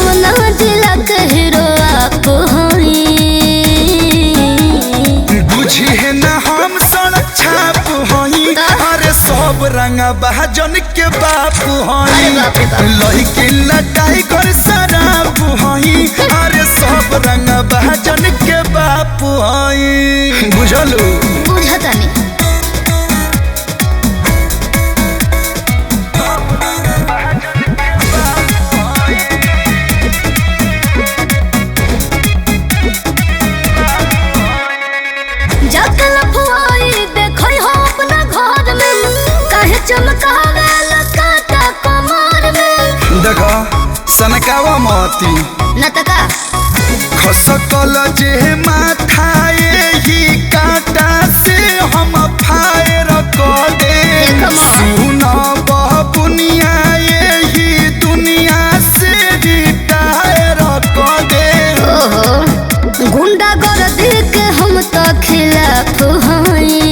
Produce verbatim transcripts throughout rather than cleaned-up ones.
जमुना जिला के हीरो आप हई बुझी है ना हम सड़क छाप हई अरे सब रंगा बहाजन के बाप हई लड़की लटाई कर शराब हई अरे सब रंगा बहाजन के बाप हई बुझलू बुझतानी जकल फुआई देखई हो अपना घर में काहे चमकावे लकाटा कमर में देखा सनकावा मोती न तका खसकल जे माथा ही काटा से हम फायर कर दे सुन बहबुनिया यही दुनिया से रिटायर कर दे ओहो गुंडा गर्दी के हम तो खिलाफ हई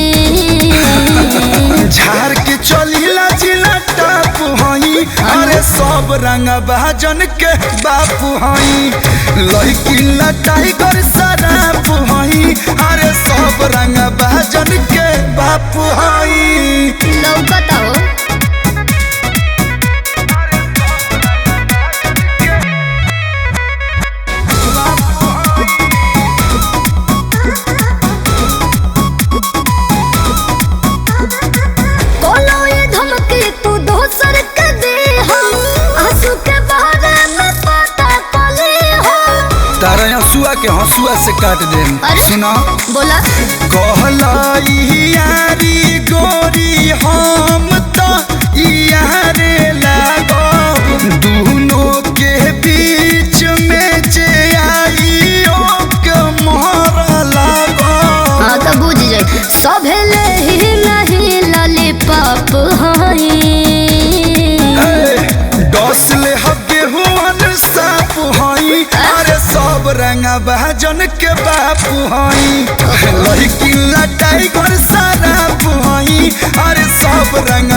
झाड़ के चलीला जिला टाप हई अरे सब रंग बहाजन के बाप हई लड़की लटाई कर शराब हई अरे सब रंग बहाजन के बाप हई लौकता हो कोनो ये धमकी तू दोसर के दे हम आंसू के बारे में पता कले हो तारा हंसुआ के हंसुआ से काट दे अरे? सुना बोला कहलाई यारी गोरी हम तो यारे लागो दोनों के बीच में जे आई ओ के मोहरा लागो हाँ तो बुझ जाए सभे ले ही नहीं लॉलीपॉप हई दस ले हगे हुआ साप हई अरे सब रंगा बहाजन के बाप हई लड़की लटाई घर शराब हई अरे सब रंगा